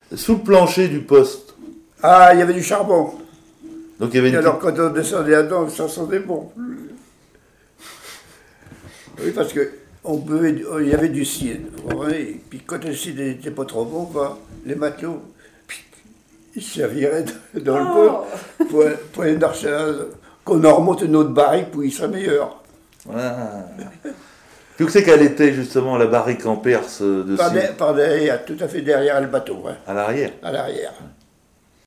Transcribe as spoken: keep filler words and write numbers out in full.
sous le plancher du poste. Ah, il y avait du charbon. Donc il y avait une Et alors petite- quand on descendait là-dedans, ça sentait bon. Oui, parce que on buvait, du- il y avait du cidre. Et puis quand le cidre n'était pas trop bon, bah, les matelots, puis, ils se serviraient dans, dans le pot pour, pour aller marcher là, qu'on en remonte une autre barrique pour qu'il soit meilleur. Ah. Puis où c'est qu'elle était justement la barrique en Perse de Par, cidre de- par derrière, tout à fait derrière le bateau, hein, À l'arrière. à l'arrière.